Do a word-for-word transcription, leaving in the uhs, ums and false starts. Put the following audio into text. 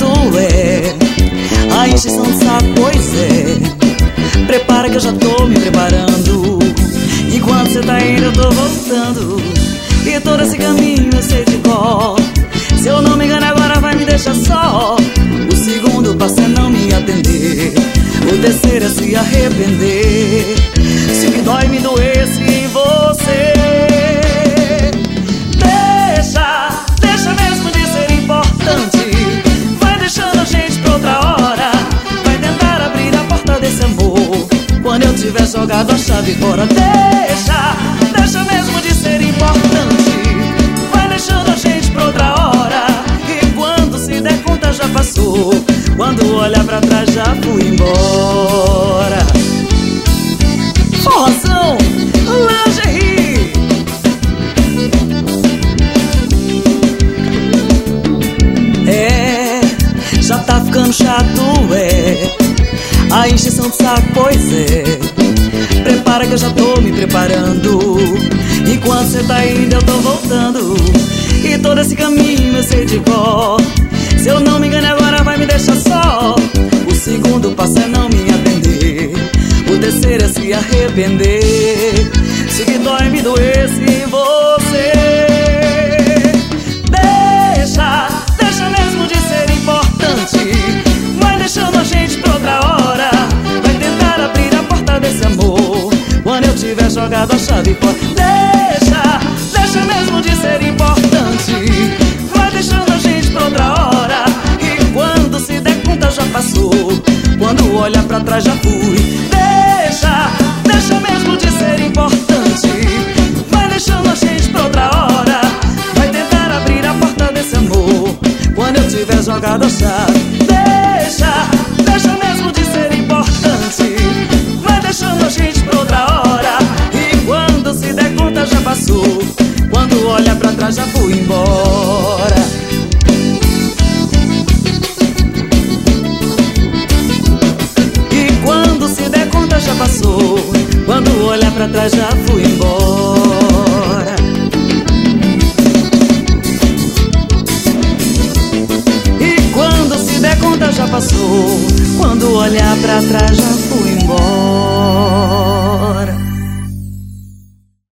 chato é a encheção de saco, pois é. Prepara que eu já tô me preparando. Enquanto cê tá indo eu tô voltando, e todo esse caminho eu sei de cor. Se eu não me engano agora vai me deixar só. O segundo passo é não me atender, o terceiro é se arrepender. Se o que dói me doesse em você, deixa, deixa mesmo de ser importante. Vai deixando a gente pra outra hora, vai tentar abrir a porta desse amor quando eu tiver jogado a chave fora. Deixa, deixa mesmo de ser importante. Vai deixando a gente pra outra hora, e quando se der conta já passou. Quando olha pra trás já fui embora. Forrozão, lingerie. É, já tá ficando chato, é a encheção de saco, pois é. Prepara que eu já tô me preparando. Enquanto cê tá indo eu tô voltando, e todo esse caminho eu sei de cor. Se eu não me engano agora vai me deixar só. O segundo passo é não me atender, o terceiro é se arrepender. Se o que dói me doesse em você, deixa, deixa mesmo de ser importante. Vai deixando a gente pra outra hora, vai tentar abrir a porta desse amor quando eu tiver jogado a chave fora. Deixa, deixa mesmo de ser importante. Vai deixando a gente pra outra hora, e quando se der conta já passou. Quando olha pra trás já fui. Deixa, deixa mesmo de ser importante. Vai deixando a gente pra outra hora, vai tentar abrir a porta desse amor quando eu tiver jogado a chave.